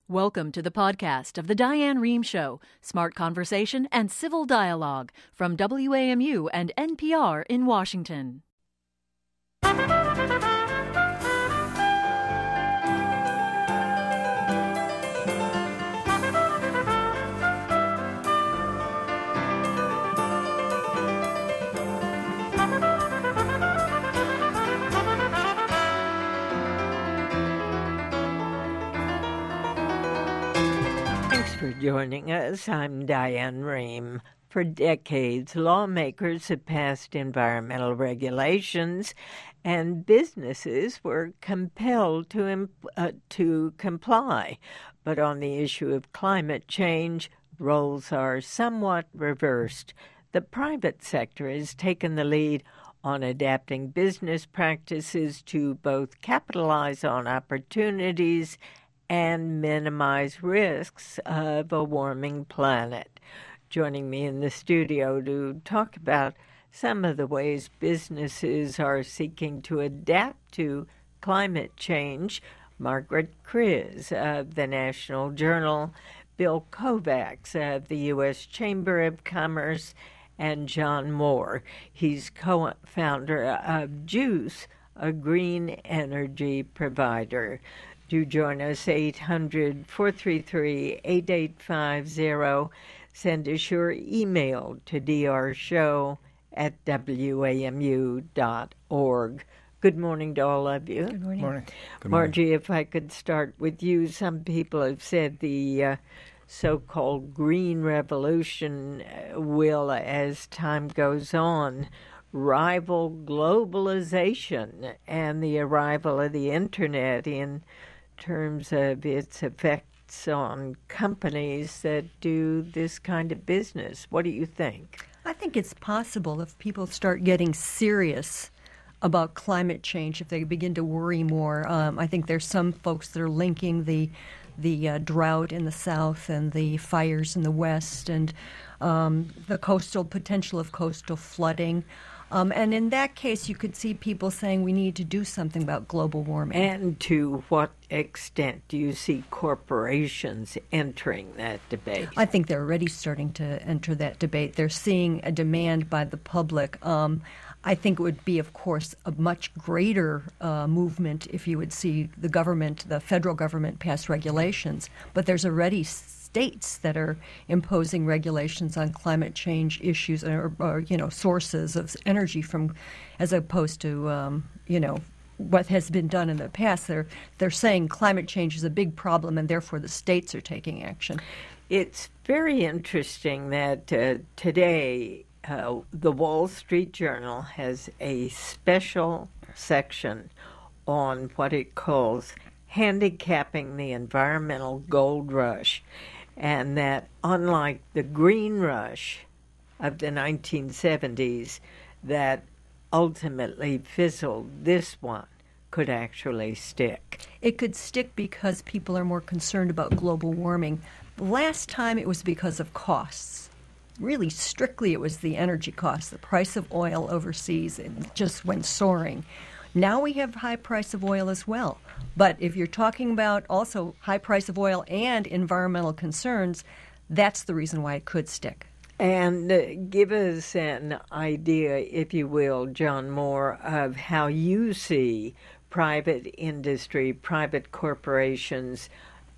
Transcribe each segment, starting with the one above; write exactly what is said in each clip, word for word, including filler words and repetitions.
Welcome to the podcast of The Diane Rehm Show, smart conversation and civil dialogue from W A M U and N P R in Washington. For joining us. I'm Diane Rehm. For decades, lawmakers have passed environmental regulations, and businesses were compelled to imp- uh, to comply. But on the issue of climate change, roles are somewhat reversed. The private sector has taken the lead on adapting business practices to both capitalize on opportunities and minimize risks of a warming planet. Joining me in the studio to talk about some of the ways businesses are seeking to adapt to climate change, Margaret Kriz of the National Journal, Bill Kovacs of the U S Chamber of Commerce, and John Moore. He's co-founder of Juice, a green energy provider. Do join us, eight hundred, four three three, eight eight five zero. Send us your email to drshow at w a m u dot org. Good morning to all of you. Good morning. Morning. Good morning. Margie, if I could start with you. Some people have said the uh, so-called green revolution uh, will, as time goes on, rival globalization and the arrival of the Internet in terms of its effects on companies that do this kind of business. What do you think? I think it's possible if people start getting serious about climate change, if they begin to worry more. Um, I think there's some folks that are linking the the uh, drought in the South and the fires in the West and um, the coastal potential of coastal flooding. Um, and in that case, you could see people saying we need to do something about global warming. And to what extent do you see corporations entering that debate? I think they're already starting to enter that debate. They're seeing a demand by the public. Um, I think it would be, of course, a much greater uh, movement if you would see the government, the federal government, pass regulations. But there's already states that are imposing regulations on climate change issues or, or you know, sources of energy from, as opposed to, um, you know, what has been done in the past. They're they're saying climate change is a big problem, and therefore the states are taking action. It's very interesting that uh, today uh, the Wall Street Journal has a special section on what it calls handicapping the environmental gold rush, and that unlike the green rush of the nineteen seventies that ultimately fizzled, this one could actually stick. It could stick because people are more concerned about global warming. Last time it was because of costs. Really, strictly it was the energy costs. The price of oil overseas it just went soaring. Now we have high price of oil as well. But if you're talking about also high price of oil and environmental concerns, that's the reason why it could stick. And uh, give us an idea, if you will, John Moore, of how you see private industry, private corporations,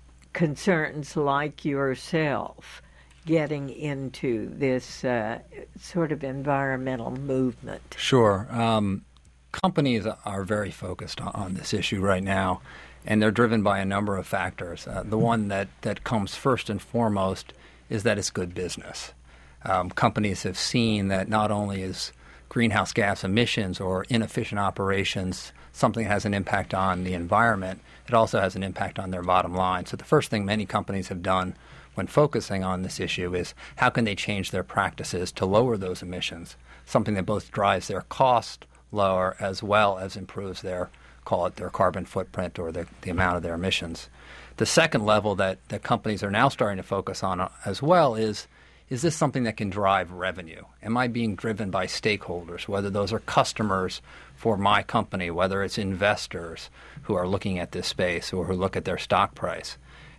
concerns like yourself getting into this uh, sort of environmental movement. Sure. Um, companies are very focused on, on this issue right now, and they're driven by a number of factors. Uh, the one that, that comes first and foremost is that it's good business. Um, companies have seen that not only is greenhouse gas emissions or inefficient operations something that has an impact on the environment, it also has an impact on their bottom line. So the first thing many companies have done when focusing on this issue is how can they change their practices to lower those emissions, something that both drives their cost lower as well as improves their, call it their carbon footprint or the, the amount of their emissions. The second level that, that companies are now starting to focus on as well is Is this something that can drive revenue? Am I being driven by stakeholders, whether those are customers for my company, whether it's investors who are looking at this space or who look at their stock price?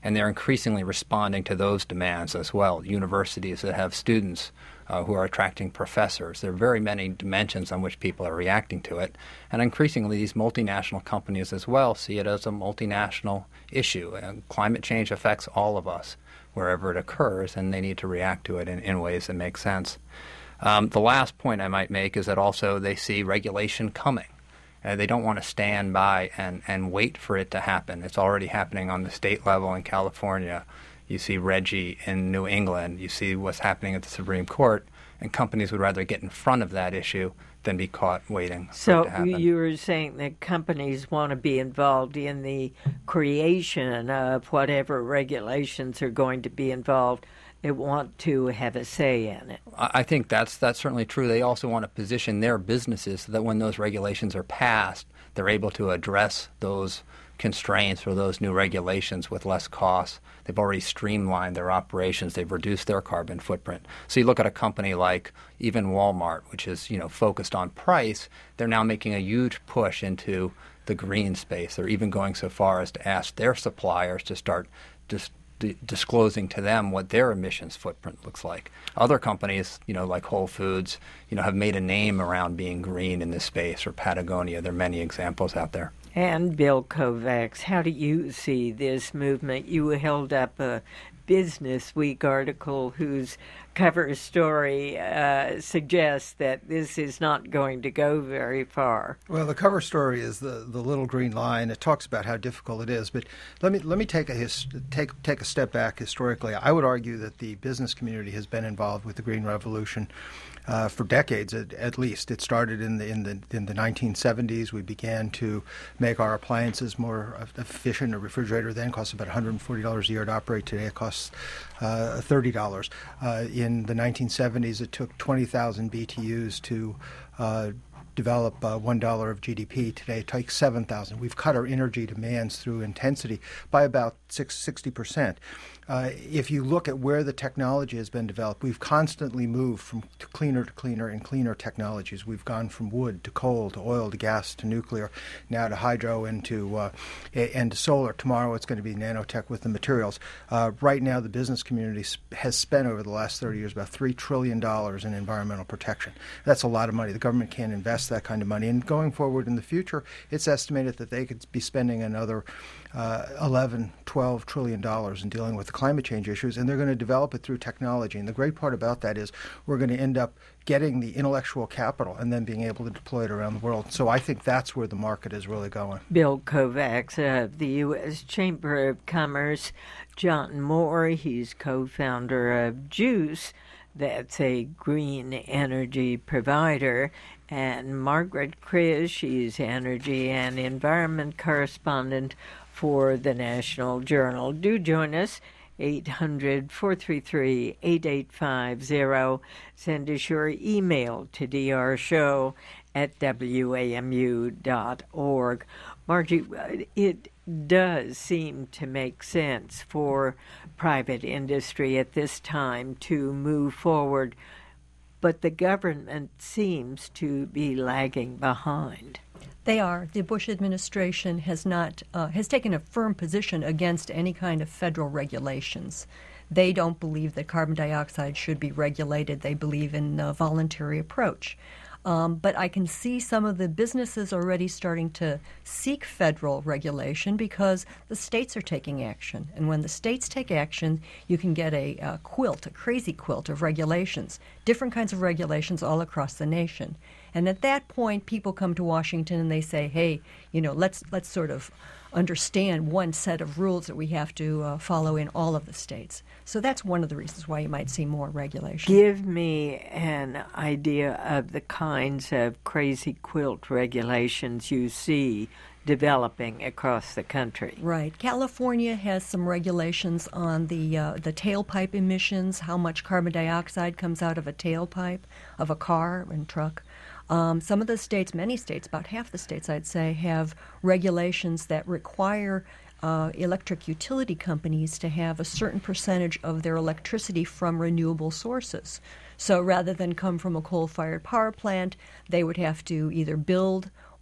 And they're increasingly responding to those demands as well. Universities that have students uh, who are attracting professors. There are very many dimensions on which people are reacting to it. And increasingly, these multinational companies as well see it as a multinational issue. And climate change affects all of us wherever it occurs, and they need to react to it in, in ways that make sense. Um, the last point I might make is that also they see regulation coming. Uh, they don't want to stand by and, and wait for it to happen. It's already happening on the state level in California. You see Reggie in New England. You see what's happening at the Supreme Court. And companies would rather get in front of that issue than be caught waiting for so it to happen. You were saying that companies want to be involved in the creation of whatever regulations are going to be involved. They want to have a say in it. I think that's that's certainly true. They also want to position their businesses so that when those regulations are passed, they're able to address those constraints or those new regulations with less costs. They've already streamlined their operations. They've reduced their carbon footprint. So you look at a company like even Walmart, which is, you know, focused on price. They're now making a huge push into the green space. They're even going so far as to ask their suppliers to start just disclosing to them what their emissions footprint looks like. Other companies, you know, like Whole Foods, you know, have made a name around being green in this space, or Patagonia. There are many examples out there. And Bill Kovacs, how do you see this movement? You held up a Business Week article whose cover story uh, suggests that this is not going to go very far. Well, the cover story is the, the little green line. It talks about how difficult it is. But let me let me take a his, take take a step back historically. I would argue that the business community has been involved with the Green Revolution Uh, for decades, at, at least. It started in the in the in the nineteen seventies. We began to make our appliances more efficient. A refrigerator then cost about one hundred forty dollars a year to operate. Today it costs uh, thirty dollars. Uh, in the nineteen seventies, it took twenty thousand B T Us to uh, develop uh, one dollar of G D P. Today it takes seven thousand. We've cut our energy demands through intensity by about sixty percent. Uh, if you look at where the technology has been developed, we've constantly moved from to cleaner to cleaner and cleaner technologies. We've gone from wood to coal to oil to gas to nuclear, now to hydro and to, uh, and to solar. Tomorrow it's going to be nanotech with the materials. Uh, right now the business community has spent over the last thirty years about three trillion dollars in environmental protection. That's a lot of money. The government can't invest that kind of money. And going forward in the future, it's estimated that they could be spending another uh, eleven, twelve trillion dollars in dealing with the climate change issues, and they're going to develop it through technology. And the great part about that is we're going to end up getting the intellectual capital and then being able to deploy it around the world. So I think that's where the market is really going. Bill Kovacs of the U S Chamber of Commerce, John Moore, he's co-founder of Juice, that's a green energy provider, and Margaret Kriz, she's energy and environment correspondent for the National Journal. Do join us, eight hundred, four three three, eight eight five zero. Send us your email to d r show at w a m u dot org. Margie, it does seem to make sense for private industry at this time to move forward, but the government seems to be lagging behind. They are. The Bush administration has not uh, has taken a firm position against any kind of federal regulations. They don't believe that carbon dioxide should be regulated. They believe in a voluntary approach. Um, but I can see some of the businesses already starting to seek federal regulation because the states are taking action. And when the states take action, you can get a, a quilt, a crazy quilt of regulations, different kinds of regulations all across the nation. And at that point, people come to Washington and they say, hey, you know, let's let's sort of understand one set of rules that we have to uh, follow in all of the states. So that's one of the reasons why you might see more regulation. Give me an idea of the kinds of crazy quilt regulations you see developing across the country. Right. California has some regulations on the uh, the tailpipe emissions, how much carbon dioxide comes out of a tailpipe of a car and truck. Um, some of the states, many states, about half the states, I'd say, have regulations that require uh, electric utility companies to have a certain percentage of their electricity from renewable sources. So rather than come from a coal-fired power plant, they would have to either build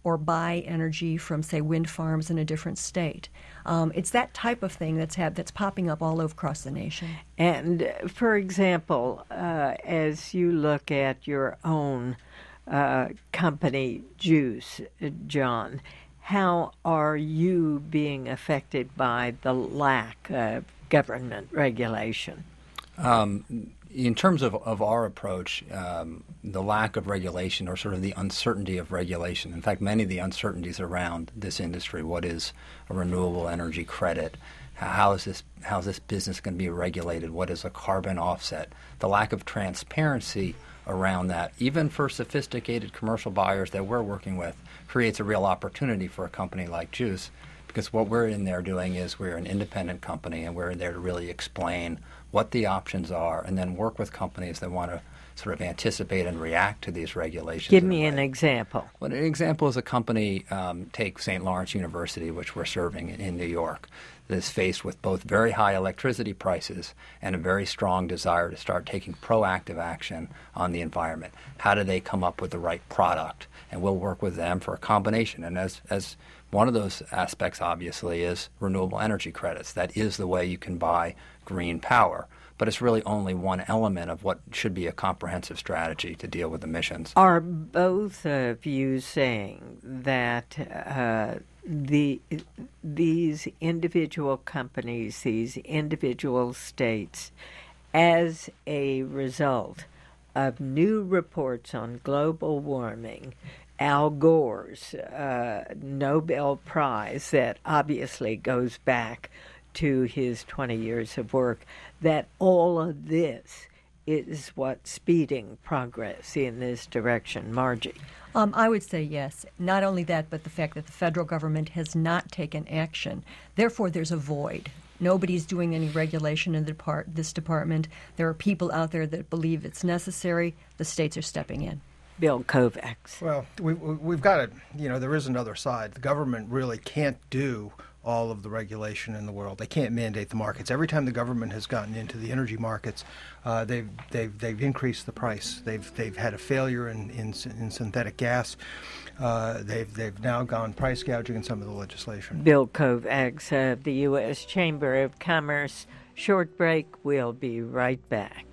or buy energy from, say, wind farms in a different state. Um, it's that type of thing that's had, that's popping up all over across the nation. And, uh, for example, uh, as you look at your own uh, company, Juice, uh, John, how are you being affected by the lack of government regulation? Um, in terms of, of our approach, um, the lack of regulation, or sort of the uncertainty of regulation, in fact, many of the uncertainties around this industry, what is a renewable energy credit, how is this, how is this business going to be regulated, what is a carbon offset, the lack of transparency around that, even for sophisticated commercial buyers that we're working with, creates a real opportunity for a company like Juice, because what we're in there doing is we're an independent company, and we're in there to really explain what the options are, and then work with companies that want to sort of anticipate and react to these regulations. Give me an example. Well, an example is a company, um, take Saint Lawrence University, which we're serving in, in New York, that is faced with both very high electricity prices and a very strong desire to start taking proactive action on the environment. How do they come up with the right product? And we'll work with them for a combination. And as, as one of those aspects, obviously, is renewable energy credits. That is the way you can buy green power. But it's really only one element of what should be a comprehensive strategy to deal with emissions. Are both of you saying that uh, the these individual companies, these individual states, as a result of new reports on global warming, Al Gore's uh, Nobel Prize that obviously goes back to his twenty years of work, that all of this is what's speeding progress in this direction? Margie? Um, I would say yes. Not only that, but the fact that the federal government has not taken action. Therefore, there's a void. Nobody's doing any regulation in the depart- this department. There are people out there that believe it's necessary. The states are stepping in. Bill Kovacs. Well, we, we, we've got to, you know, there is another side. The government really can't do all of the regulation in the world. They can't mandate the markets. Every time the government has gotten into the energy markets, uh, they've they've they've increased the price. They've they've had a failure in in, in synthetic gas. Uh, they've they've now gone price gouging in some of the legislation. Bill Kovacs of the U S Chamber of Commerce. Short break. We'll be right back.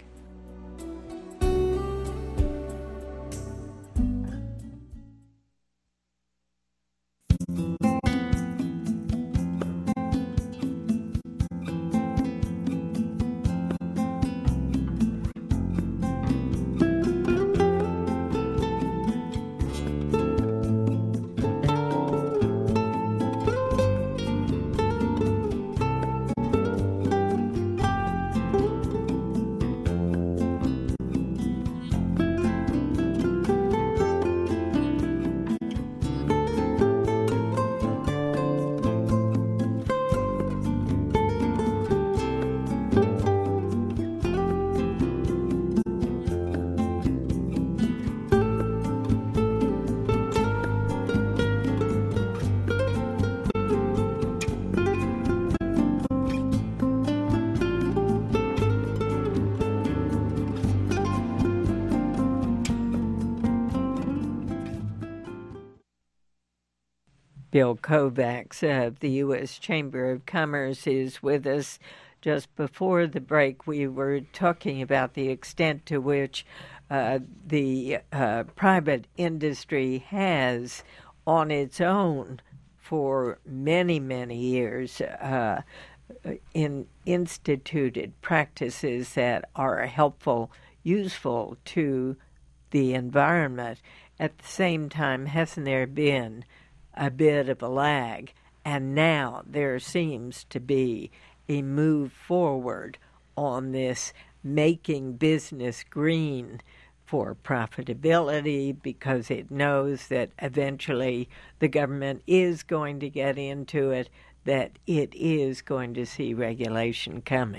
Bill Kovacs of the U S Chamber of Commerce is with us. Just before the break, we were talking about the extent to which uh, the uh, private industry has, on its own, for many, many years, uh, in instituted practices that are helpful, useful to the environment. At the same time, hasn't there been a bit of a lag? And now there seems to be a move forward on this making business green for profitability, because it knows that eventually the government is going to get into it, that it is going to see regulation coming.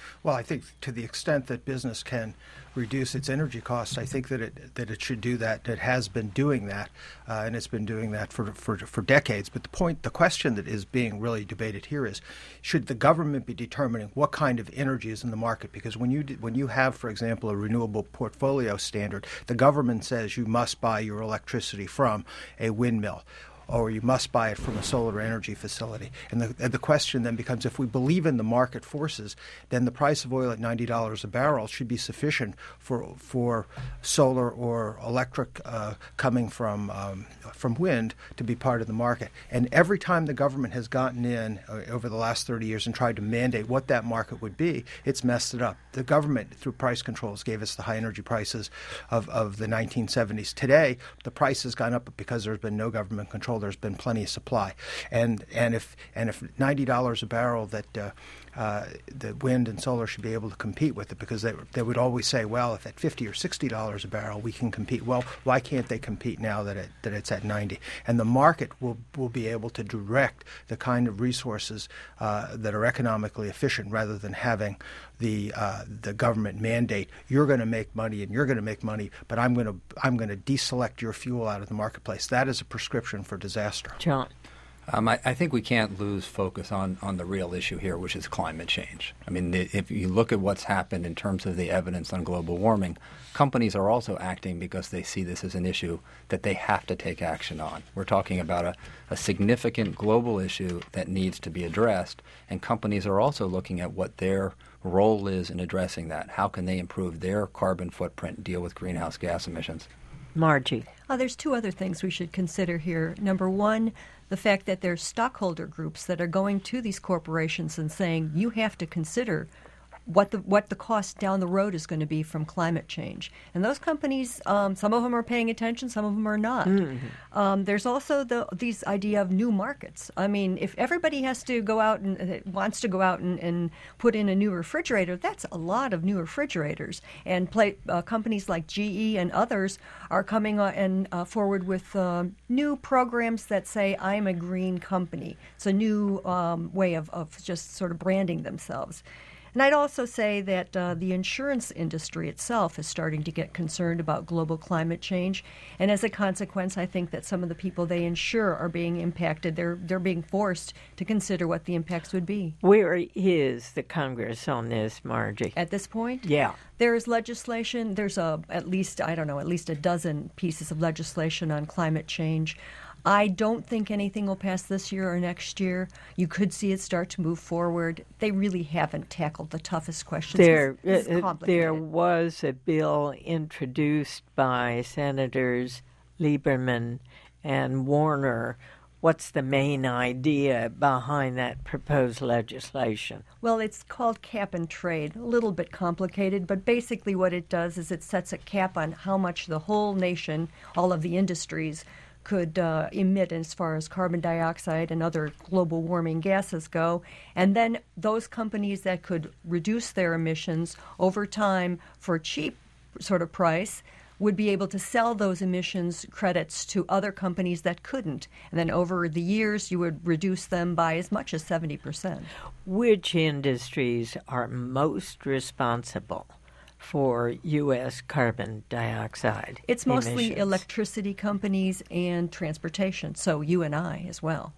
Well, I think to the extent that business can reduce its energy costs, I think that it that it should do that. It has been doing that, uh, and it's been doing that for, for for decades. But the point, the question that is being really debated here is, should the government be determining what kind of energy is in the market? Because when you when you have, for example, a renewable portfolio standard, the government says you must buy your electricity from a windmill, or you must buy it from a solar energy facility. And the, and the question then becomes, if we believe in the market forces, then the price of oil at ninety dollars a barrel should be sufficient for for solar or electric uh, coming from um, from wind to be part of the market. And every time the government has gotten in uh, over the last thirty years and tried to mandate what that market would be, it's messed it up. The government, through price controls, gave us the high energy prices of, of the nineteen seventies. Today, the price has gone up because there's been no government control. There's been plenty of supply, and and if and if ninety dollars a barrel that uh, uh, the wind and solar should be able to compete with it, because they they would always say, well, if at fifty or sixty dollars a barrel we can compete. Well, why can't they compete now that it that it's at ninety? And the market will will be able to direct the kind of resources uh, that are economically efficient, rather than having the uh, the government mandate, you're going to make money and you're going to make money, but I'm going to I'm going to deselect your fuel out of the marketplace. That is a prescription for disaster. John. Um, I, I think we can't lose focus on, on the real issue here, which is climate change. I mean, the, if you look at what's happened in terms of the evidence on global warming, companies are also acting because they see this as an issue that they have to take action on. We're talking about a, a significant global issue that needs to be addressed, and companies are also looking at what their role is in addressing that. How can they improve their carbon footprint and deal with greenhouse gas emissions? Margie. Uh, there's two other things we should consider here. Number one, the fact that there's stockholder groups that are going to these corporations and saying, you have to consider what the what the cost down the road is going to be from climate change. And those companies, um, some of them are paying attention, some of them are not. Mm-hmm. Um, there's also the these idea of new markets. I mean, if everybody has to go out and uh, wants to go out and, and put in a new refrigerator, that's a lot of new refrigerators. And play, uh, companies like G E and others are coming uh, and uh, forward with uh, new programs that say, I'm a green company. It's a new um, way of, of just sort of branding themselves. And I'd also say that uh, the insurance industry itself is starting to get concerned about global climate change. And as a consequence, I think that some of the people they insure are being impacted. They're they're being forced to consider what the impacts would be. Where is the Congress on this, Margie? At this point? Yeah. There is legislation. There's a at least, I don't know, at least a dozen pieces of legislation on climate change. I don't think anything will pass this year or next year. You could see it start to move forward. They really haven't tackled the toughest questions. There, it's, it's uh, there was a bill introduced by Senators Lieberman and Warner. What's the main idea behind that proposed legislation? Well, it's called cap and trade. A little bit complicated, but basically what it does is it sets a cap on how much the whole nation, all of the industries, could uh, emit as far as carbon dioxide and other global warming gases go. And then those companies that could reduce their emissions over time for a cheap sort of price would be able to sell those emissions credits to other companies that couldn't. And then over the years, you would reduce them by as much as seventy percent. Which industries are most responsible for U S carbon dioxide It's mostly emissions? Electricity companies and transportation, so you and I as well.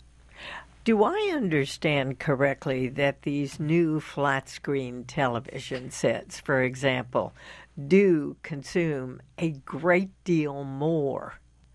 Do I understand correctly that these new flat-screen television sets, for example, do consume a great deal more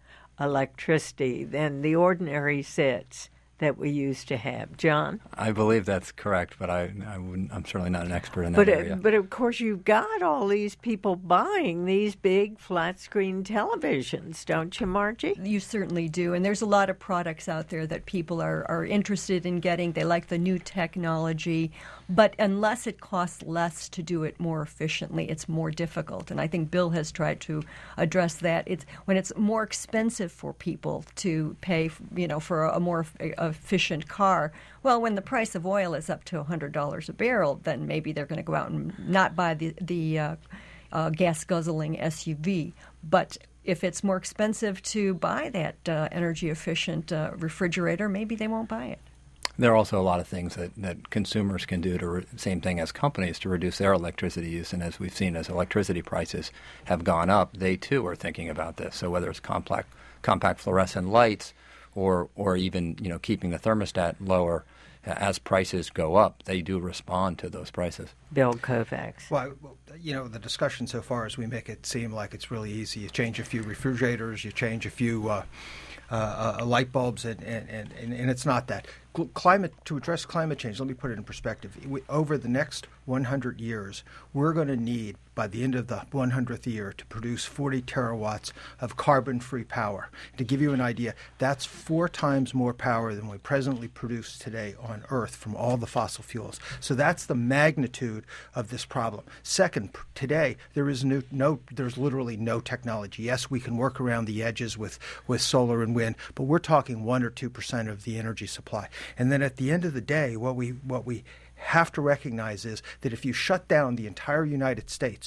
electricity than the ordinary sets that we used to have? John? I believe that's correct, but I, I wouldn't, I'm certainly not an expert in that but, area. Uh, but of course, you've got all these people buying these big flat-screen televisions, don't you, Margie? You certainly do. And there's a lot of products out there that people are, are interested in getting. They like the new technology. But unless it costs less to do it more efficiently, it's more difficult. And I think Bill has tried to address that. It's when it's more expensive for people to pay, you know, for a, a more efficient car. Well, when the price of oil is up to one hundred dollars a barrel, then maybe they're going to go out and not buy the, the uh, uh, gas-guzzling S U V. But if it's more expensive to buy that uh, energy-efficient uh, refrigerator, maybe they won't buy it. There are also a lot of things that, that consumers can do to re- same thing as companies to reduce their electricity use. And as we've seen, as electricity prices have gone up, they too are thinking about this. So whether it's compact compact fluorescent lights, or or even you know keeping the thermostat lower, as prices go up, they do respond to those prices. Bill Kovacs. Well, you know, the discussion so far is we make it seem like it's really easy. You change a few refrigerators, you change a few uh, uh, uh, light bulbs, and, and, and, and it's not that. Climate, to address climate change, let me put it in perspective. We, over the next one hundred years, we're going to need, by the end of the one hundredth year, to produce forty terawatts of carbon-free power. To give you an idea, that's four times more power than we presently produce today on Earth from all the fossil fuels. So that's the magnitude of this problem. Second, today there is no, no there's literally no technology. Yes, we can work around the edges with, with solar and wind, but we're talking one or two percent of the energy supply. And then at the end of the day, what we what we have to recognize is that if you shut down the entire United States,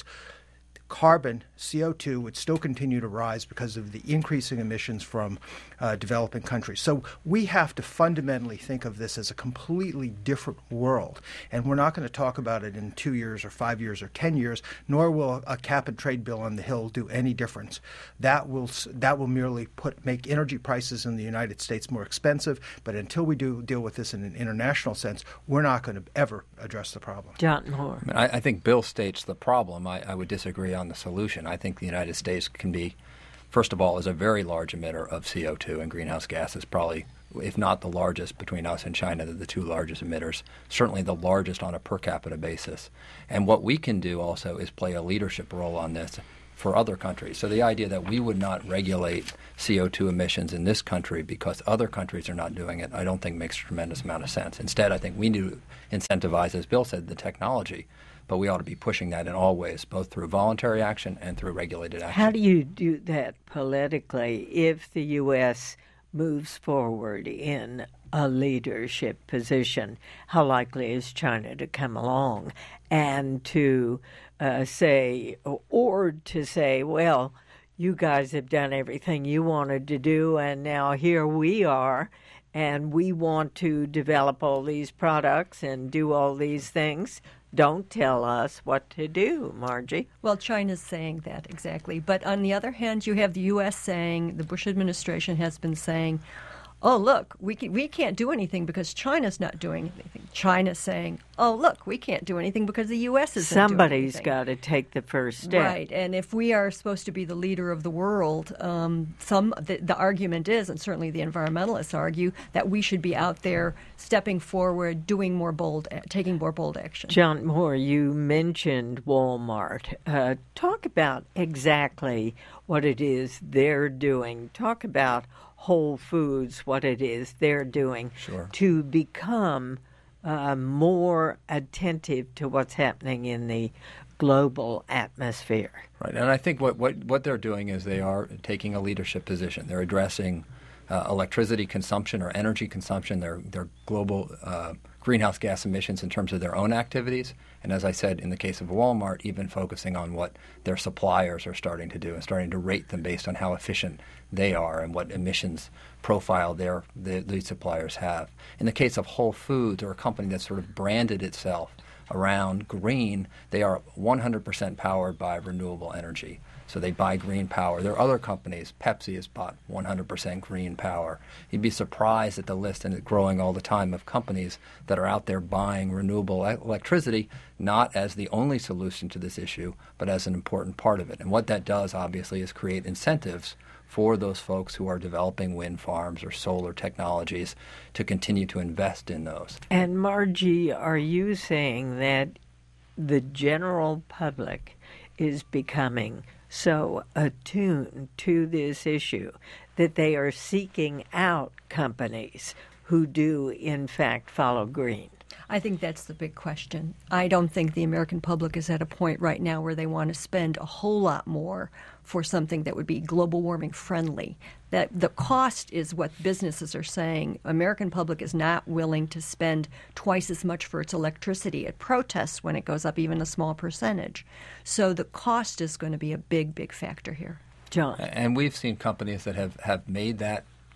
carbon, C O two, would still continue to rise because of the increasing emissions from uh, developing countries. So we have to fundamentally think of this as a completely different world. And we're not going to talk about it in two years or five years or ten years, nor will a cap and trade bill on the Hill do any difference. That will that will merely put make energy prices in the United States more expensive. But until we do deal with this in an international sense, we're not going to ever address the problem. John Moore. I, I think Bill states the problem. I, I would disagree on the solution. I think the United States can be, first of all, is a very large emitter of C O two and greenhouse gases, probably, if not the largest between us and China, the two largest emitters, certainly the largest on a per capita basis. And what we can do also is play a leadership role on this for other countries. So the idea that we would not regulate C O two emissions in this country because other countries are not doing it, I don't think makes a tremendous amount of sense. Instead, I think we need to incentivize, as Bill said, the technology. But we ought to be pushing that in all ways, both through voluntary action and through regulated action. How do you do that politically if the U S moves forward in a leadership position? How likely is China to come along and to uh, say, or to say, well, you guys have done everything you wanted to do, and now here we are, and we want to develop all these products and do all these things. Don't tell us what to do, Margie. Well, China's saying that exactly. But on the other hand, you have the U S saying, the Bush administration has been saying, oh, look, we can, we can't do anything because China's not doing anything. China's saying, oh, look, we can't do anything because the U S isn't Somebody's doing anything. got to take the first step. Right, and if we are supposed to be the leader of the world, um, some the, the argument is, and certainly the environmentalists argue, that we should be out there stepping forward, doing more bold, taking more bold action. John Moore, you mentioned Walmart. Uh, talk about exactly what it is they're doing. Talk about Whole Foods, what it is they're doing Sure. to become uh, more attentive to what's happening in the global atmosphere. Right, and I think what, what, what they're doing is they are taking a leadership position. They're addressing uh, electricity consumption or energy consumption, their, their global uh, greenhouse gas emissions in terms of their own activities. And as I said, in the case of Walmart, even focusing on what their suppliers are starting to do and starting to rate them based on how efficient they are and what emissions profile their, their these suppliers have. In the case of Whole Foods, or a company that sort of branded itself around green, they are one hundred percent powered by renewable energy. So they buy green power. There are other companies. Pepsi has bought one hundred percent green power. You'd be surprised at the list, and it's growing all the time, of companies that are out there buying renewable electricity, not as the only solution to this issue, but as an important part of it. And what that does, obviously, is create incentives for those folks who are developing wind farms or solar technologies to continue to invest in those. And Margie, are you saying that the general public is becoming so attuned to this issue that they are seeking out companies who do, in fact, follow green? I think that's the big question. I don't think the American public is at a point right now where they want to spend a whole lot more for something that would be global warming friendly. That the cost is what businesses are saying. American public is not willing to spend twice as much for its electricity. It protests when it goes up even a small percentage. So the cost is going to be a big, big factor here. John. And we've seen companies that have, have made that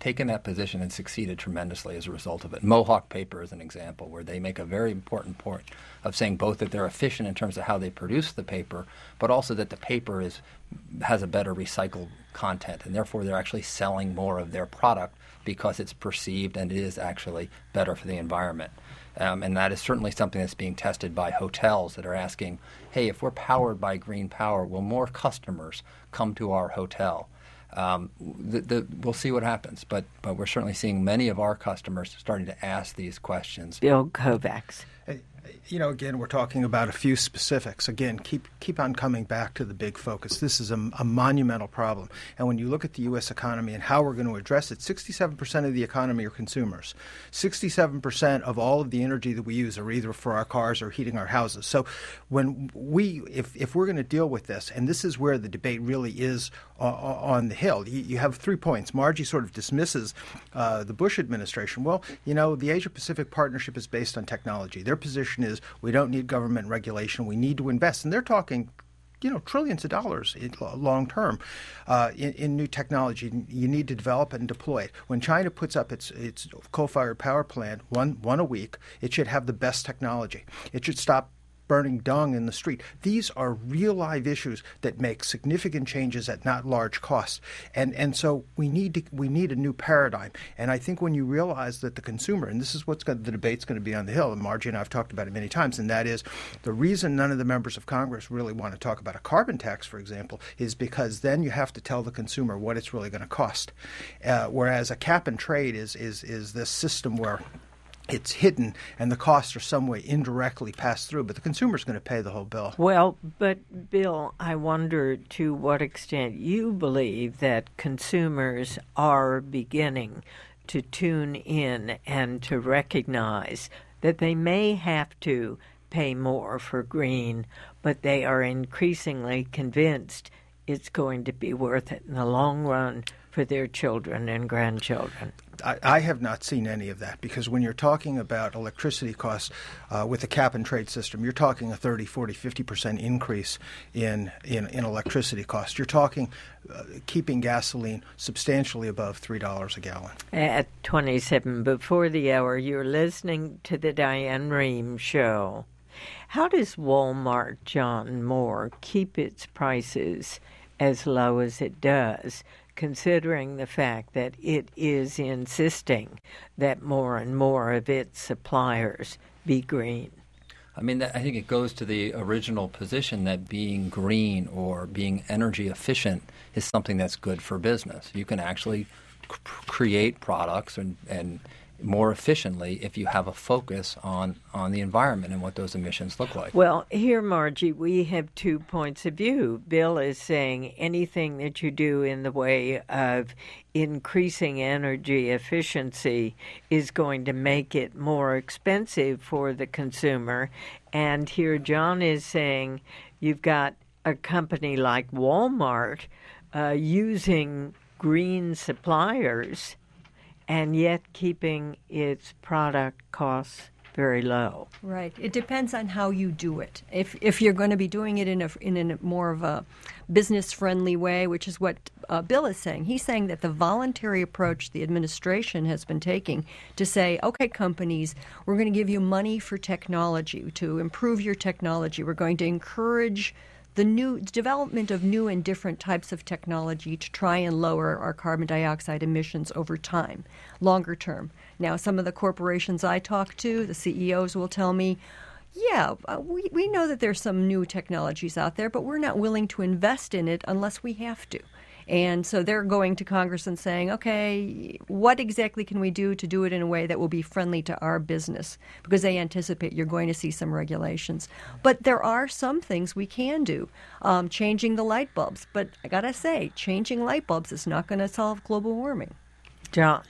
taken that position and succeeded tremendously as a result of it. Mohawk Paper is an example where they make a very important point of saying both that they're efficient in terms of how they produce the paper, but also that the paper is has a better recycled content, and therefore they're actually selling more of their product because it's perceived and it is actually better for the environment. Um, and that is certainly something that's being tested by hotels that are asking, hey, if we're powered by green power, will more customers come to our hotel? Um, the, the, we'll see what happens, but but we're certainly seeing many of our customers starting to ask these questions. Bill Kovacs. You know, again, we're talking about a few specifics. Again, keep keep on coming back to the big focus. This is a, a monumental problem. And when you look at the U S economy and how we're going to address it, sixty-seven percent of the economy are consumers. sixty-seven percent of all of the energy that we use are either for our cars or heating our houses. So when we, if, if we're going to deal with this, and this is where the debate really is uh, on the Hill, you, you have three points. Margie sort of dismisses uh, the Bush administration. Well, you know, the Asia-Pacific Partnership is based on technology. Their position is we don't need government regulation. We need to invest. And they're talking, you know, trillions of dollars in, long term uh, in, in new technology. You need to develop it and deploy it. When China puts up its its coal-fired power plant, one one a week, it should have the best technology. It should stop burning dung in the street. These are real live issues that make significant changes at not large cost. And and so we need to we need a new paradigm. And I think when you realize that the consumer, and this is what's going, the debate's going to be on the Hill, and Margie and I have talked about it many times, and that is the reason none of the members of Congress really want to talk about a carbon tax, for example, is because then you have to tell the consumer what it's really going to cost. Uh, whereas a cap and trade is is is this system where it's hidden and the costs are some way indirectly passed through, but the consumer's going to pay the whole bill. Well, but Bill, I wonder to what extent you believe that consumers are beginning to tune in and to recognize that they may have to pay more for green, but they are increasingly convinced it's going to be worth it in the long run for their children and grandchildren. I, I have not seen any of that, because when you're talking about electricity costs uh, with the cap and trade system, you're talking a thirty, forty, fifty percent increase in, in, in electricity costs. You're talking uh, keeping gasoline substantially above three dollars a gallon. At twenty-seven before the hour, you're listening to the Diane Rehm Show. How does Walmart, John Moore, keep its prices as low as it does, considering the fact that it is insisting that more and more of its suppliers be green? I mean, that, I think it goes to the original position that being green or being energy efficient is something that's good for business. You can actually c- create products and, and more efficiently if you have a focus on, on the environment and what those emissions look like. Well, here, Margie, we have two points of view. Bill is saying anything that you do in the way of increasing energy efficiency is going to make it more expensive for the consumer. And here John is saying you've got a company like Walmart uh, using green suppliers and yet keeping its product costs very low. Right. It depends on how you do it. If if you're going to be doing it in a in a more of a business-friendly way, which is what uh, Bill is saying. He's saying that the voluntary approach the administration has been taking to say, okay, companies, we're going to give you money for technology, to improve your technology. We're going to encourage the new development of new and different types of technology to try and lower our carbon dioxide emissions over time, longer term. Now, some of the corporations I talk to, the C E Os will tell me, yeah, uh, we, we know that there's some new technologies out there, but we're not willing to invest in it unless we have to. And so they're going to Congress and saying, okay, what exactly can we do to do it in a way that will be friendly to our business? Because they anticipate you're going to see some regulations. But there are some things we can do, um, changing the light bulbs. But I got to say, changing light bulbs is not going to solve global warming. John?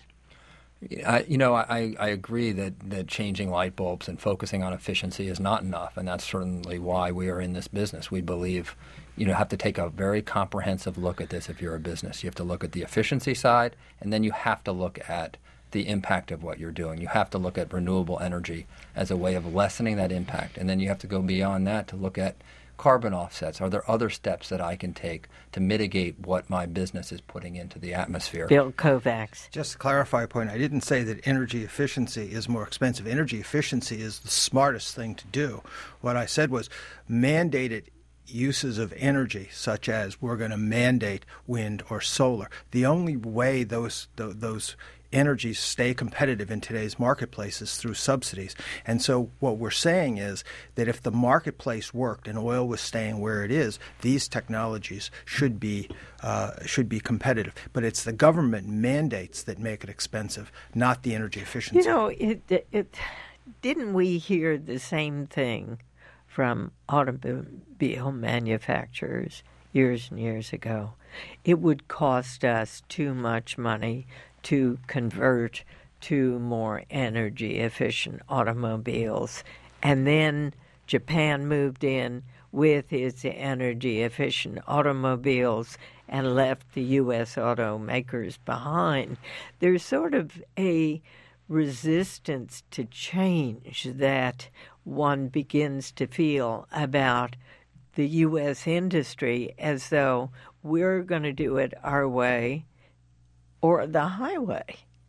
I, you know, I, I agree that, that changing light bulbs and focusing on efficiency is not enough, and that's certainly why we are in this business. We believe you know, have to take a very comprehensive look at this if you're a business. You have to look at the efficiency side, and then you have to look at the impact of what you're doing. You have to look at renewable energy as a way of lessening that impact, and then you have to go beyond that to look at carbon offsets? Are there other steps that I can take to mitigate what my business is putting into the atmosphere? Bill Kovacs. Just to clarify a point, I didn't say that energy efficiency is more expensive. Energy efficiency is the smartest thing to do. What I said was mandated uses of energy, such as we're going to mandate wind or solar. The only way those th- those energies stay competitive in today's marketplace is through subsidies. And so what we're saying is that if the marketplace worked and oil was staying where it is, these technologies should be uh, should be competitive. But it's the government mandates that make it expensive, not the energy efficiency. You know, it, it, it didn't we hear the same thing from automobile manufacturers years and years ago? It would cost us too much money to convert to more energy-efficient automobiles. And then Japan moved in with its energy-efficient automobiles and left the U S automakers behind. There's sort of a resistance to change that one begins to feel about the U S industry, as though we're going to do it our way or the highway.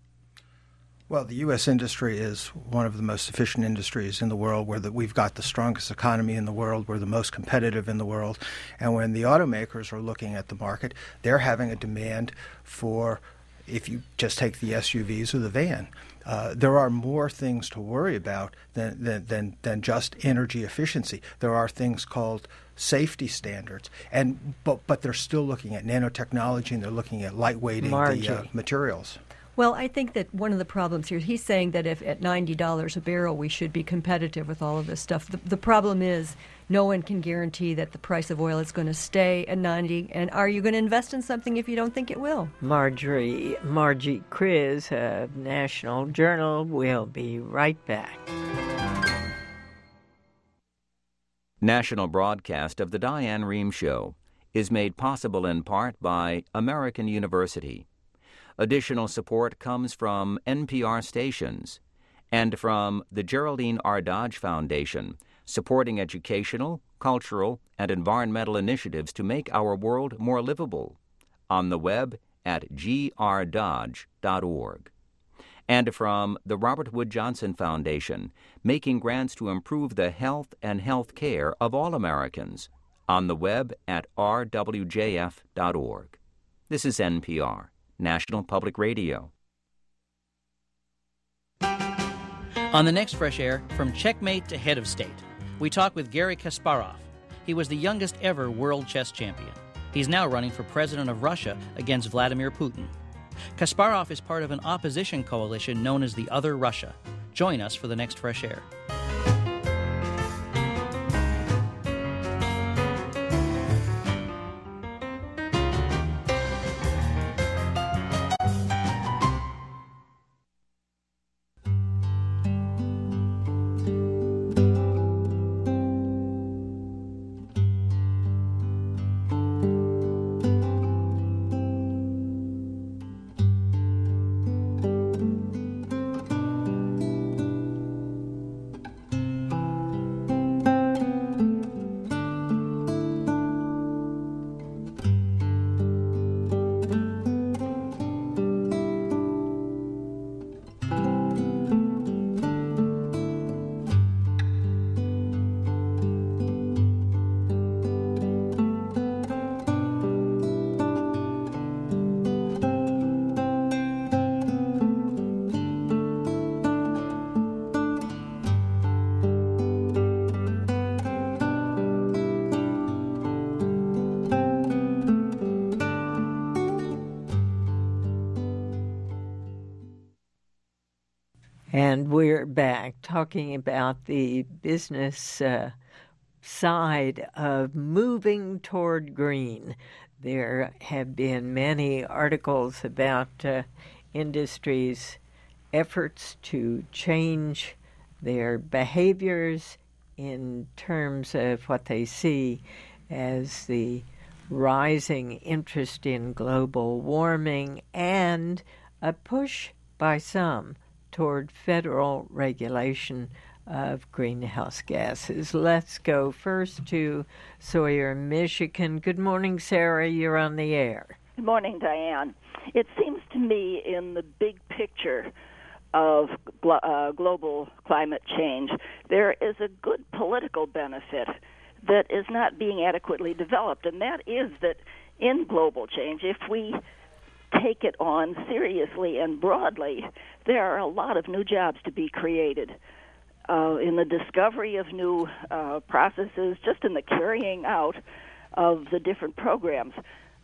Well, the U S industry is one of the most efficient industries in the world, where the, we've got the strongest economy in the world, we're the most competitive in the world. And when the automakers are looking at the market, they're having a demand for, if you just take the S U Vs or the van, uh, there are more things to worry about than, than, than, than just energy efficiency. There are things called safety standards, and but but they're still looking at nanotechnology, and they're looking at lightweighting Margie. the uh, materials. Well, I think that one of the problems here, he's saying that if at ninety dollars a barrel we should be competitive with all of this stuff. The, the problem is no one can guarantee that the price of oil is going to stay at ninety, and are you going to invest in something if you don't think it will? Marjorie, Margie Kriz of National Journal will be right back. National broadcast of the Diane Rehm Show is made possible in part by American University. Additional support comes from N P R stations and from the Geraldine R. Dodge Foundation, supporting educational, cultural, and environmental initiatives to make our world more livable, on the web at g r dodge dot org. And from the Robert Wood Johnson Foundation, making grants to improve the health and health care of all Americans, on the web at r w j f dot org. This is N P R, National Public Radio. On the next Fresh Air, from checkmate to head of state, we talk with Garry Kasparov. He was the youngest ever world chess champion. He's now running for president of Russia against Vladimir Putin. Kasparov is part of an opposition coalition known as the Other Russia. Join us for the next Fresh Air. And we're back talking about the business uh, side of moving toward green. There have been many articles about uh, industries' efforts to change their behaviors in terms of what they see as the rising interest in global warming and a push by some toward federal regulation of greenhouse gases. Let's go first to Sawyer, Michigan. Good morning, Sarah. You're on the air. Good morning, Diane. It seems to me in the big picture of uh, global climate change, there is a good political benefit that is not being adequately developed, and that is that in global change, if we take it on seriously and broadly, there are a lot of new jobs to be created uh, in the discovery of new uh, processes, just in the carrying out of the different programs.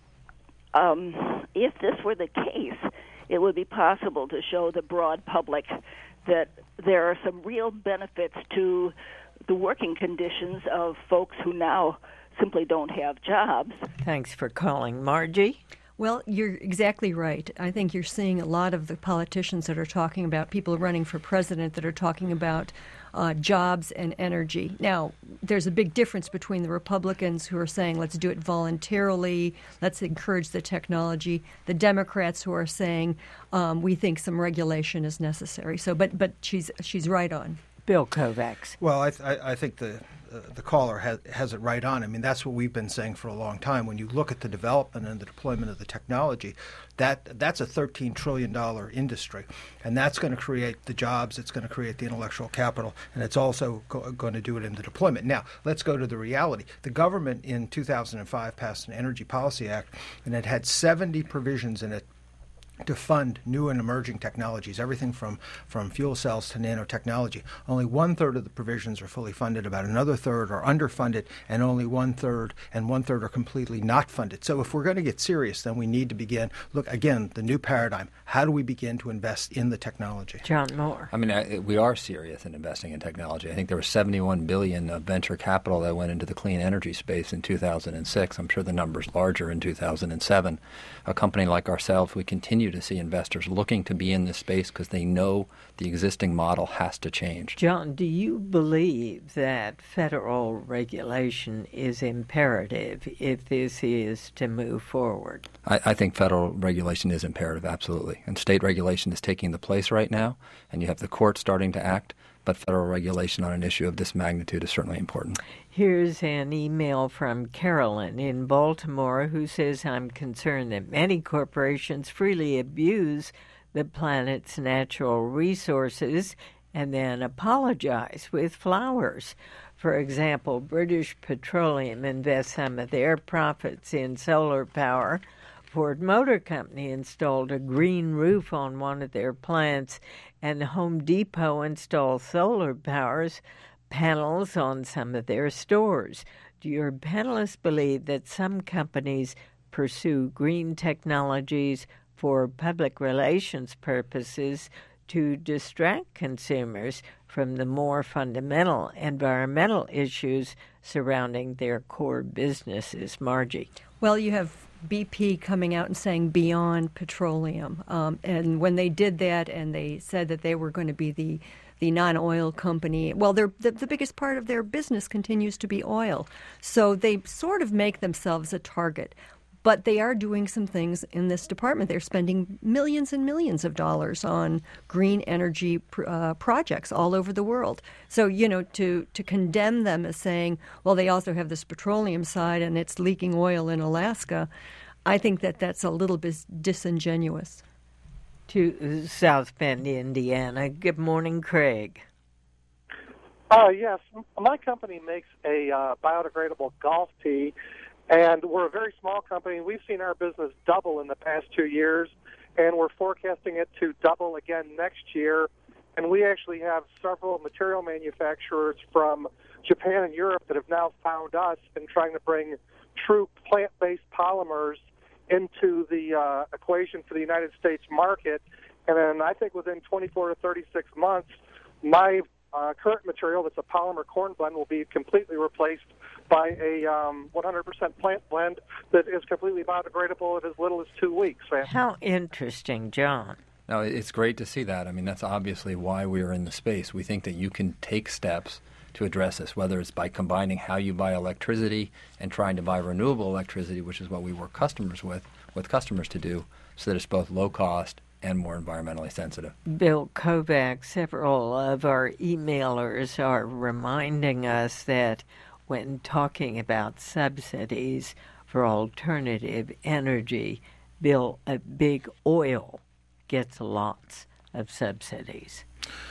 Um, if this were the case, it would be possible to show the broad public that there are some real benefits to the working conditions of folks who now simply don't have jobs. Thanks for calling. Margie? Well, you're exactly right. I think you're seeing a lot of the politicians that are talking about, people running for president that are talking about uh, jobs and energy. Now, there's a big difference between the Republicans who are saying, let's do it voluntarily, let's encourage the technology, the Democrats who are saying, um, we think some regulation is necessary. So, but but she's she's right on. Bill Kovacs. Well, I, th- I think the uh, the caller has, has it right on. I mean, that's what we've been saying for a long time. When you look at the development and the deployment of the technology, that that's a thirteen trillion dollars industry, and that's going to create the jobs, it's going to create the intellectual capital, and it's also go- going to do it in the deployment. Now, let's go to the reality. The government in two thousand five passed an Energy Policy Act, and it had seventy provisions in it to fund new and emerging technologies, everything from, from fuel cells to nanotechnology. Only one-third of the provisions are fully funded, about another third are underfunded, and only one-third and one-third are completely not funded. So if we're going to get serious, then we need to begin, look, again, the new paradigm. How do we begin to invest in the technology? John Moore. I mean, I, we are serious in investing in technology. I think there was seventy-one billion dollars of venture capital that went into the clean energy space in two thousand six. I'm sure the number's larger in two thousand seven. A company like ourselves, we continue to see investors looking to be in this space because they know the existing model has to change. John, do you believe that federal regulation is imperative if this is to move forward? I, I think federal regulation is imperative, absolutely. And state regulation is taking the place right now, and you have the court starting to act. But federal regulation on an issue of this magnitude is certainly important. Here's an email from Carolyn in Baltimore who says, I'm concerned that many corporations freely abuse the planet's natural resources and then apologize with flowers. For example, British Petroleum invests some of their profits in solar power. Ford Motor Company installed a green roof on one of their plants, and Home Depot installed solar powers panels on some of their stores. Do your panelists believe that some companies pursue green technologies for public relations purposes to distract consumers from the more fundamental environmental issues surrounding their core businesses? Margie. Well, you have B P coming out and saying beyond petroleum. Um, and when they did that and they said that they were going to be the, the non-oil company, well, the, the biggest part of their business continues to be oil. So they sort of make themselves a target. But they are doing some things in this department. They're spending millions and millions of dollars on green energy pr- uh, projects all over the world. So, you know, to, to condemn them as saying, well, they also have this petroleum side and it's leaking oil in Alaska, I think that that's a little bit disingenuous. To South Bend, Indiana. Good morning, Craig. Uh, yes, my company makes a uh, biodegradable golf tee. And we're a very small company. We've seen our business double in the past two years, and we're forecasting it to double again next year. And we actually have several material manufacturers from Japan and Europe that have now found us and trying to bring true plant-based polymers into the uh, equation for the United States market. And then I think within twenty-four to thirty-six months, my uh, current material that's a polymer corn blend will be completely replaced by a um, one hundred percent plant blend that is completely biodegradable in as little as two weeks. How interesting, John. No, it's great to see that. I mean, that's obviously why we're in the space. We think that you can take steps to address this, whether it's by combining how you buy electricity and trying to buy renewable electricity, which is what we work customers with, with customers to do, so that it's both low cost and more environmentally sensitive. Bill Kovac, several of our emailers are reminding us that when talking about subsidies for alternative energy, Bill, uh, big oil gets lots of subsidies.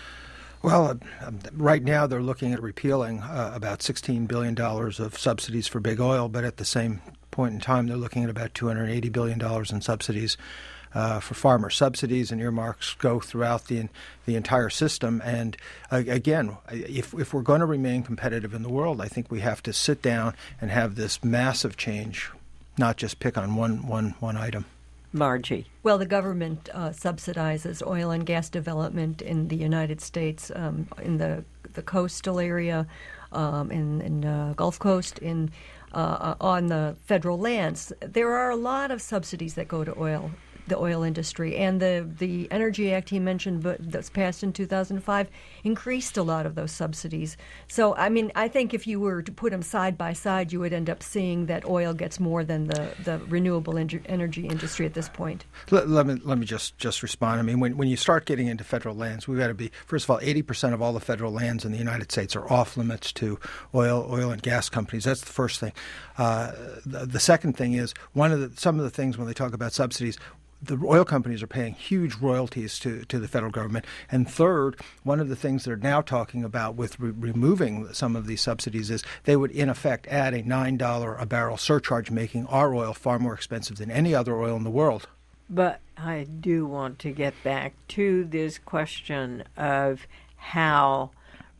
Well, uh, right now they're looking at repealing uh, about sixteen billion dollars of subsidies for big oil, but at the same point in time, they're looking at about two hundred eighty billion dollars in subsidies uh, for farmer subsidies, and earmarks go throughout the the entire system. And uh, again, if if we're going to remain competitive in the world, I think we have to sit down and have this massive change, not just pick on one one one item. Margie. Well, the government uh, subsidizes oil and gas development in the United States, um, in the the coastal area, um, in, in uh, Gulf Coast, in uh, on the federal lands. There are a lot of subsidies that go to oil, the oil industry, and the the Energy Act he mentioned, but that's passed in two thousand five, increased a lot of those subsidies. So, I mean, I think if you were to put them side by side, you would end up seeing that oil gets more than the, the renewable en- energy industry at this point. Let, let me let me just, just respond. I mean, when when you start getting into federal lands, we've got to be, first of all, eighty percent of all the federal lands in the United States are off limits to oil oil and gas companies. That's the first thing. Uh, the, the second thing is one of the some of the things when they talk about subsidies, the oil companies are paying huge royalties to, to the federal government. And third, one of the things they're now talking about with re- removing some of these subsidies is they would, in effect, add a nine dollars a barrel surcharge, making our oil far more expensive than any other oil in the world. But I do want to get back to this question of how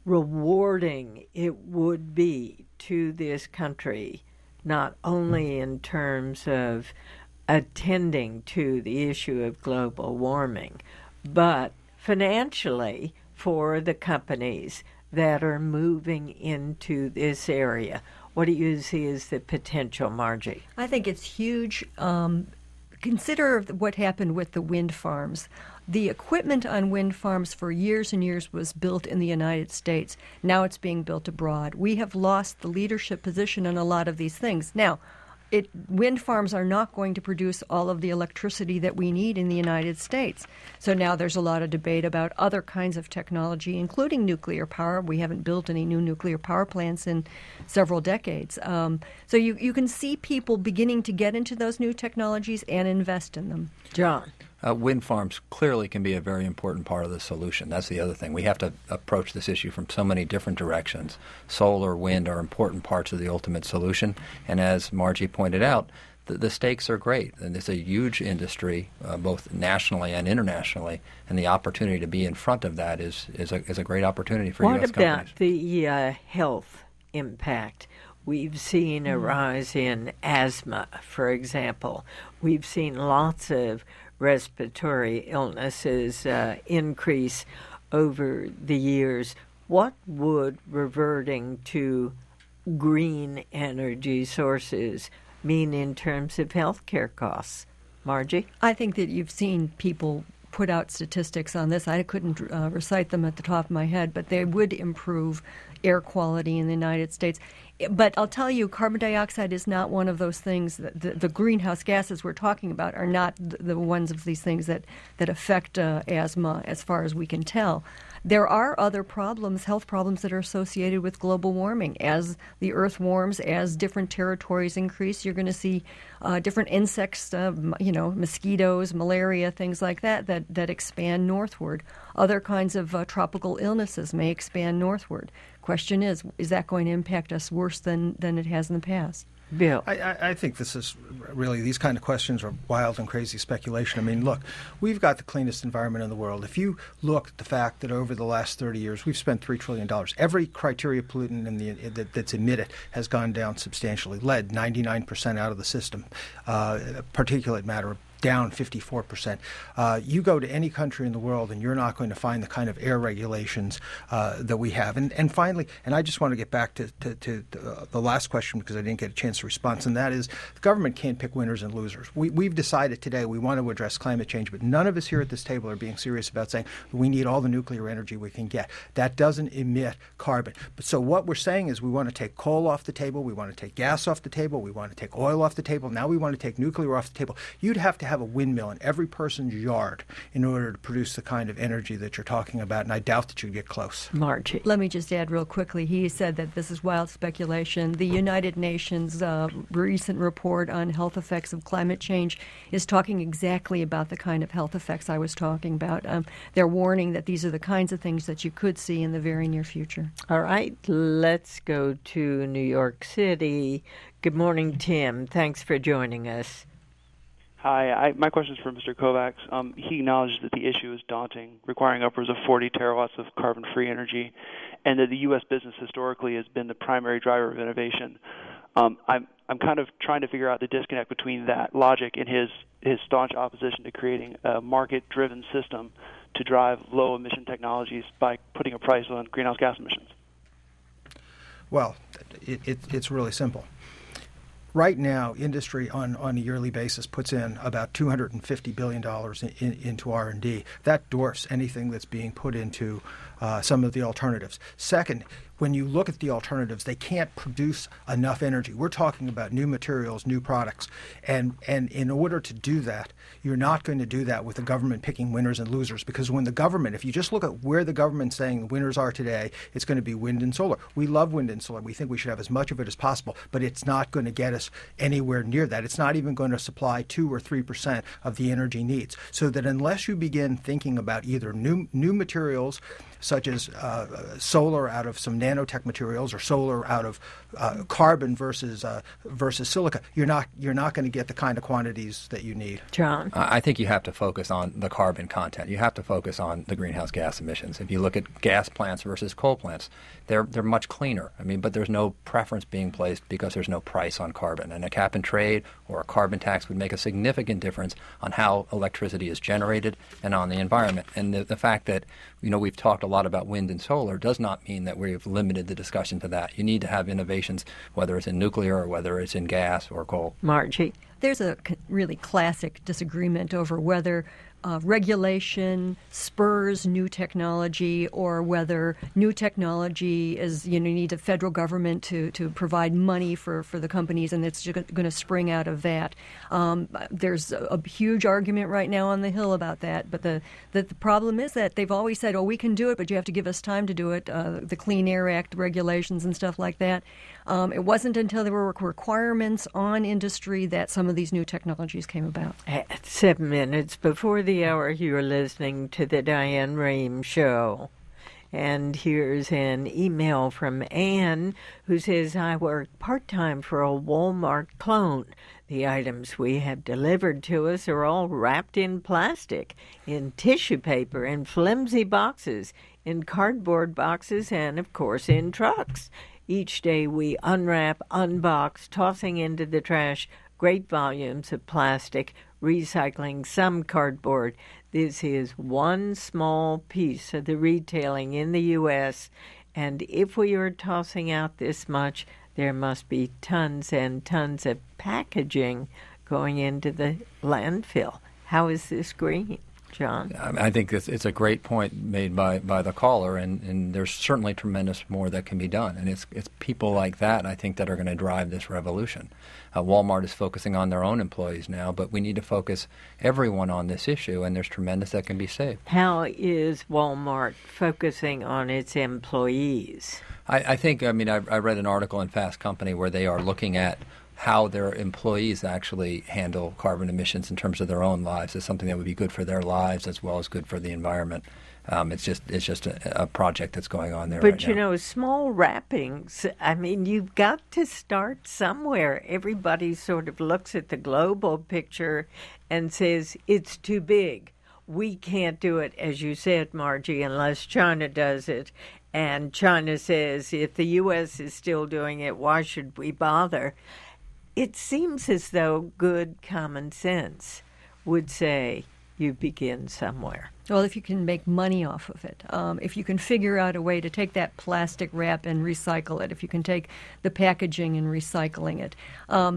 rewarding it would be to this country, not only in terms of attending to the issue of global warming, but financially for the companies that are moving into this area. What do you see as the potential, Margie? I think it's huge. Um, consider what happened with the wind farms. The equipment on wind farms for years and years was built in the United States. Now it's being built abroad. We have lost the leadership position in a lot of these things. Now, It, wind farms are not going to produce all of the electricity that we need in the United States. So now there's a lot of debate about other kinds of technology, including nuclear power. We haven't built any new nuclear power plants in several decades. Um, so you, you can see people beginning to get into those new technologies and invest in them. John. Uh, wind farms clearly can be a very important part of the solution. That's the other thing. We have to approach this issue from so many different directions. Solar, wind are important parts of the ultimate solution. And as Margie pointed out, the, the stakes are great. And it's a huge industry, uh, both nationally and internationally. And the opportunity to be in front of that is, is, a, is a great opportunity for what U S companies. What companies. about the uh, health impact? We've seen a rise in asthma, for example. We've seen lots of respiratory illnesses uh, increase over the years. What would reverting to green energy sources mean in terms of health care costs? Margie? I think that you've seen people put out statistics on this. I couldn't uh, recite them at the top of my head, but they would improve air quality in the United States. But I'll tell you, carbon dioxide is not one of those things. That the, the greenhouse gases we're talking about are not the, the ones of these things that, that affect uh, asthma, as far as we can tell. There are other problems, health problems, that are associated with global warming. As the Earth warms, as different territories increase, you're going to see uh, different insects, uh, you know, mosquitoes, malaria, things like that, that, that expand northward. Other kinds of uh, tropical illnesses may expand northward. Question is, is that going to impact us worse than, than it has in the past? Bill. I, I, I think this is really, these kind of questions are wild and crazy speculation. I mean, look, we've got the cleanest environment in the world. If you look at the fact that over the last thirty years, we've spent three trillion dollars. Every criteria pollutant in the, that, that's emitted has gone down substantially. Lead, ninety-nine percent out of the system. Uh, particulate matter, down fifty-four percent. Uh, you go to any country in the world and you're not going to find the kind of air regulations uh, that we have. And, and finally, and I just want to get back to, to, to uh, the last question because I didn't get a chance to respond, and that is the government can't pick winners and losers. We, we've decided today we want to address climate change, but none of us here at this table are being serious about saying we need all the nuclear energy we can get. That doesn't emit carbon. But so what we're saying is we want to take coal off the table, we want to take gas off the table, we want to take oil off the table, now we want to take nuclear off the table. You'd have to have a windmill in every person's yard in order to produce the kind of energy that you're talking about, and I doubt that you'd get close. Margie. Let me just add real quickly. He said that this is wild speculation. The United Nations uh, recent report on health effects of climate change is talking exactly about the kind of health effects I was talking about. Um, they're warning that these are the kinds of things that you could see in the very near future. All right, let's go to New York City. Good morning, Tim. Thanks for joining us. Hi, I, my question is for Mister Kovacs. Um, he acknowledged that the issue is daunting, requiring upwards of forty terawatts of carbon-free energy, and that the U S business historically has been the primary driver of innovation. Um, I'm I'm kind of trying to figure out the disconnect between that logic and his his staunch opposition to creating a market-driven system to drive low-emission technologies by putting a price on greenhouse gas emissions. Well, it, it, it's really simple. Right now, industry on, on a yearly basis puts in about two hundred fifty billion dollars in, in, into R and D. That dwarfs anything that's being put into uh, some of the alternatives. Second, when you look at the alternatives, they can't produce enough energy. We're talking about new materials, new products. And, and in order to do that, you're not going to do that with the government picking winners and losers, because when the government, if you just look at where the government's saying the winners are today, it's going to be wind and solar. We love wind and solar. We think we should have as much of it as possible, but it's not going to get us anywhere near that. It's not even going to supply two or three percent of the energy needs. So that unless you begin thinking about either new new materials, such as uh, solar out of some nanotech materials or solar out of uh, carbon versus uh, versus silica, you're not you're not going to get the kind of quantities that you need. John? I think you have to focus on the carbon content. You have to focus on the greenhouse gas emissions. If you look at gas plants versus coal plants, they're they're much cleaner. I mean, but there's no preference being placed because there's no price on carbon. And a cap and trade or a carbon tax would make a significant difference on how electricity is generated and on the environment. And the, the fact that, you know, we've talked a lot about wind and solar does not mean that we've limited the discussion to that. You need to have innovations, whether it's in nuclear or whether it's in gas or coal. Margie? There's a really classic disagreement over whether uh, regulation spurs new technology or whether new technology is, you know, you need the federal government to, to provide money for, for the companies, and it's going to spring out of that. Um, there's a, a huge argument right now on the Hill about that, but the, the, the problem is that they've always said, oh, we can do it, but you have to give us time to do it, uh, the Clean Air Act regulations and stuff like that. Um, it wasn't until there were requirements on industry that some of these new technologies came about. At seven minutes before the hour, you're listening to the Diane Rehm Show. And here's an email from Anne, who says, I work part-time for a Walmart clone. The items we have delivered to us are all wrapped in plastic, in tissue paper, in flimsy boxes, in cardboard boxes, and, of course, in trucks. Each day we unwrap, unbox, tossing into the trash great volumes of plastic, recycling some cardboard. This is one small piece of the retailing in the U S, and if we are tossing out this much, there must be tons and tons of packaging going into the landfill. How is this green, John? I think it's, it's a great point made by, by the caller, and, and there's certainly tremendous more that can be done. And it's it's people like that, I think, that are going to drive this revolution. Uh, Walmart is focusing on their own employees now, but we need to focus everyone on this issue, and there's tremendous that can be saved. How is Walmart focusing on its employees? I, I think, I mean, I, I read an article in Fast Company where they are looking at how their employees actually handle carbon emissions in terms of their own lives is something that would be good for their lives as well as good for the environment. Um, it's just it's just a, a project that's going on there but, right you now. know, small wrappings, I mean, you've got to start somewhere. Everybody sort of looks at the global picture and says, it's too big. We can't do it, as you said, Margie, unless China does it. And China says, if the U S is still doing it, why should we bother? It seems as though good common sense would say you begin somewhere. Well, if you can make money off of it, um, if you can figure out a way to take that plastic wrap and recycle it, if you can take the packaging and recycling it, um,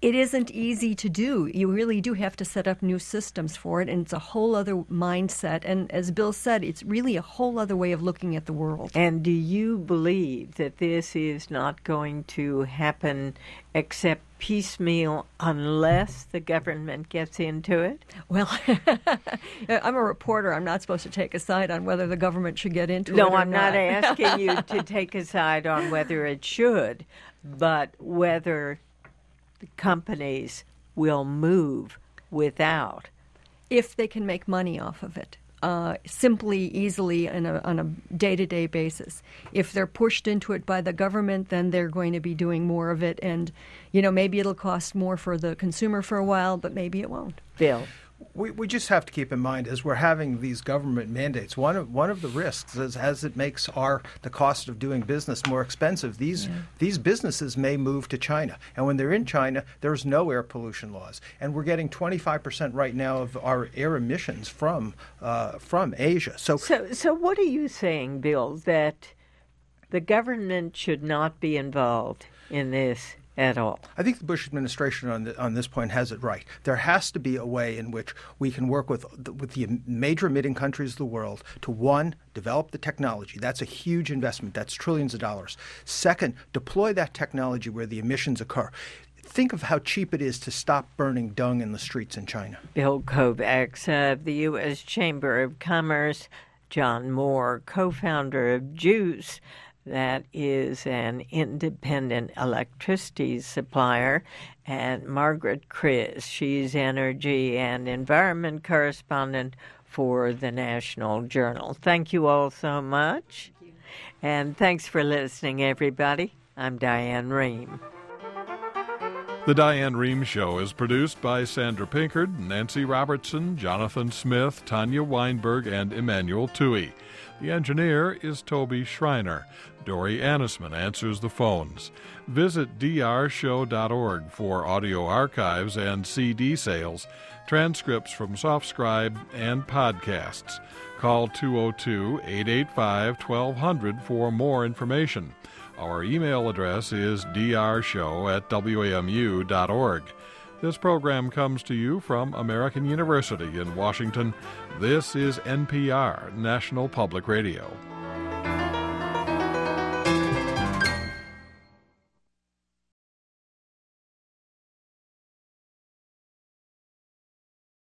It isn't easy to do. You really do have to set up new systems for it, and it's a whole other mindset. And as Bill said, it's really a whole other way of looking at the world. And do you believe that this is not going to happen except piecemeal unless the government gets into it? Well, I'm a reporter. I'm not supposed to take a side on whether the government should get into no, it or I'm not. not asking you to take a side on whether it should, but whether the companies will move without. If they can make money off of it. Uh, simply, easily, on a, on a day-to-day basis. If they're pushed into it by the government, then they're going to be doing more of it. And, you know, maybe it'll cost more for the consumer for a while, but maybe it won't. Bill? We we just have to keep in mind as we're having these government mandates, one of one of the risks is as it makes our the cost of doing business more expensive, these yeah. these businesses may move to China. And when they're in China, there's no air pollution laws. And we're getting twenty-five percent right now of our air emissions from uh, from Asia. So, so so what are you saying, Bill, that the government should not be involved in this at all? I think the Bush administration on the, on this point has it right. There has to be a way in which we can work with the, with the major emitting countries of the world to, one, develop the technology. That's a huge investment. That's trillions of dollars. Second, deploy that technology where the emissions occur. Think of how cheap it is to stop burning dung in the streets in China. Bill Kovacs of the U S Chamber of Commerce, John Moore, co-founder of Juice, that is an independent electricity supplier, and Margaret Chris. She's energy and environment correspondent for the National Journal. Thank you all so much. Thank you. And thanks for listening, everybody. I'm Diane Rehm. The Diane Rehm Show is produced by Sandra Pinkard, Nancy Robertson, Jonathan Smith, Tanya Weinberg, and Emmanuel Toohey. The engineer is Toby Schreiner. Dory Annisman answers the phones. Visit d r show dot org for audio archives and C D sales, transcripts from SoftScribe, and podcasts. Call two oh two, eight eight five, one two zero zero for more information. Our email address is d r show at w a m u dot org. This program comes to you from American University in Washington. This is N P R, National Public Radio.